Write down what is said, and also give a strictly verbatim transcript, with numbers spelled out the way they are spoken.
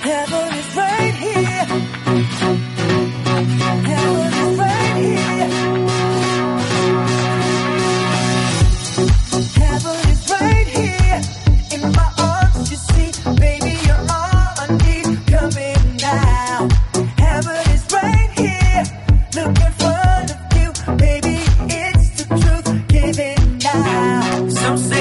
Heaven is right here. Heaven is right here. Heaven is right here. In my arms, you see, baby, you're all I need. Coming now. Heaven is right here. Look in front of you, baby, it's the truth. Giving now. Some say